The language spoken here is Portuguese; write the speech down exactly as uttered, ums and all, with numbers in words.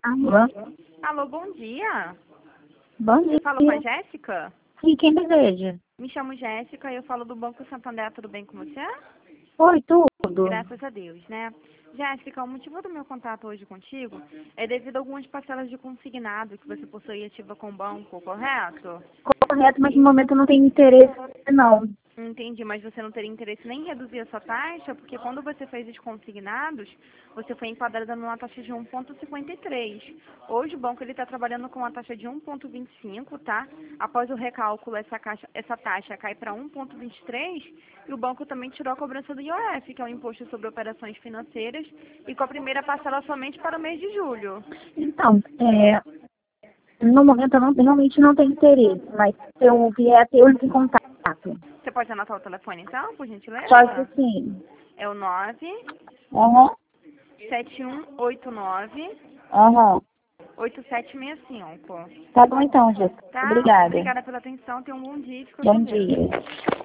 Alô? Alô, bom dia. Bom dia. Eu falo com a Jéssica? Sim, quem deseja? Me chamo Jéssica e eu falo do Banco Santander. Tudo bem com você? Oi, tudo. Graças a Deus, né? Jéssica, o motivo do meu contato hoje contigo é devido a algumas parcelas de consignado que você possui ativa com o banco, correto? Correto, mas no momento eu não tenho interesse, não. Entendi, mas você não teria interesse nem em reduzir a sua taxa, porque quando você fez os consignados, você foi enquadrada numa taxa de um vírgula cinquenta e três. Hoje o banco está trabalhando com uma taxa de um vírgula vinte e cinco, tá? Após o recálculo, essa, caixa, essa taxa cai para um vírgula vinte e três e o banco também tirou a cobrança do I O F, que é o Imposto sobre Operações Financeiras, e com a primeira parcela somente para o mês de julho. Então, é, no momento eu não, realmente não tenho interesse, mas se eu vier a ter, eu entro em contato. Você pode anotar o telefone então, por Pode gentileza? ser sim. É o nove Aham, sete um oito nove aham. oito sete seis cinco. Tá bom então, Jéssica. Tá? Obrigada. Obrigada pela atenção. Tenha um bom dia. Fica com Bom Deus. dia.